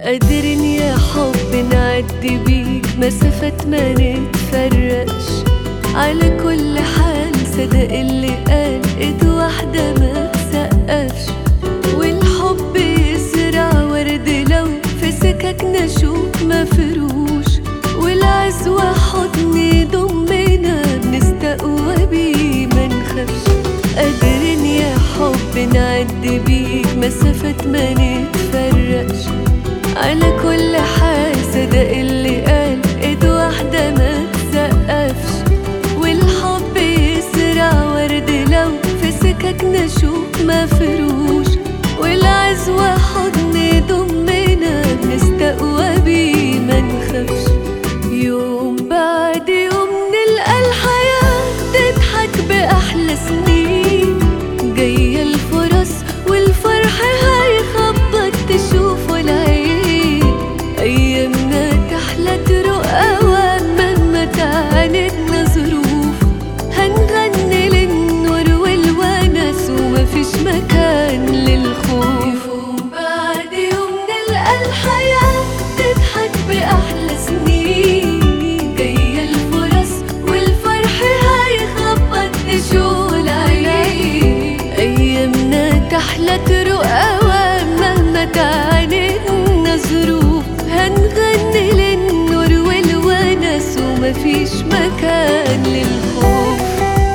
قادرين يا حب نعدي بيك مسافات ما نتفرقش. على كل حال صدق اللي قال ايد واحدة ما تسقفش. والحب يزرع ورد لو في سككنا شوك مفروش. والعزوة حضن يضمنا بنستقوى بيه ما نخافش. قادرين يا حب نعدي بيك مسافات ما نتفرقش. على كل حال صدق اللي قال ايد واحدة ما تسقفش. والحب يزرع ورد لو في سككنا شوك مفروش. والعزوة حضن يضمنا بنستقوى بيه ما نخافش. يوم بعد يوم نلقى الحياة تضحك بأحلى سنين. جاية الفرص والفرح هيخبط تشوفه العين. أيامنا تحلى تروق أوام مهما تعاندنا ظروف. هنغني للنور والونس ومفيش مكان للخوف. يوم بعد يوم نلقى الحياة تضحك بأحلى سنين. جاية الفرص والفرح هيخبط تشوف العين. أيامنا تحلى تروق أوام مهما تعاندنا ظروف. هنغني للنور والونس ومفيش مكان للخوف.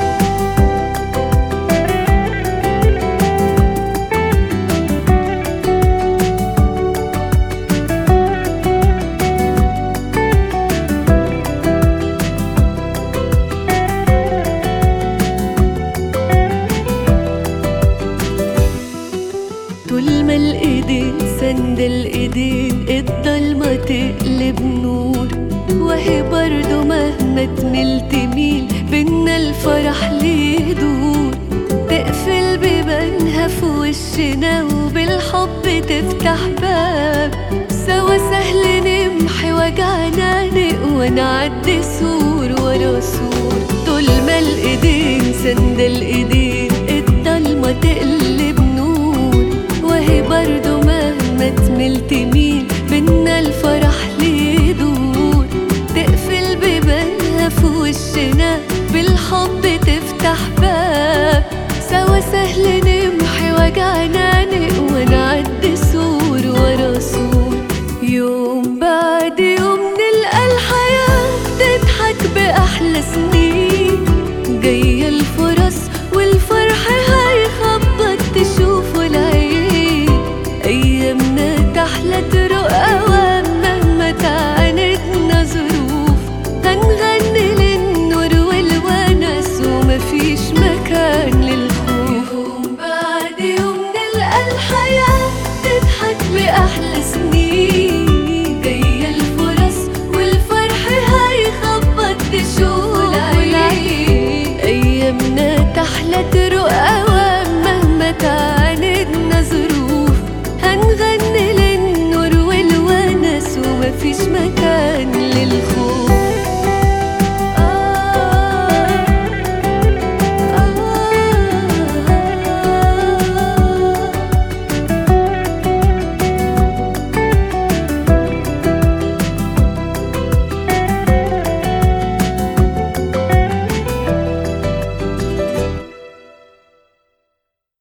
طول ما الايدين سند الايدين الضلمة تقلب نور. وهي برضو مهما تميل تميل بينا الفرح ليه دور. تقفل بيبانها في وشنا وبالحب تفتح باب. سوا سهل نمحي وجعنا نقوى نعدي سور ورا سور. طول ما الايدين سند الايدين الضلمة تقلب نور. وهي برضو مهما تميل تميل بينا الفرح ليه دور. تقفل بيبانها في وشنا بالحب تفتح باب. سوا سهل نمحي وجعنا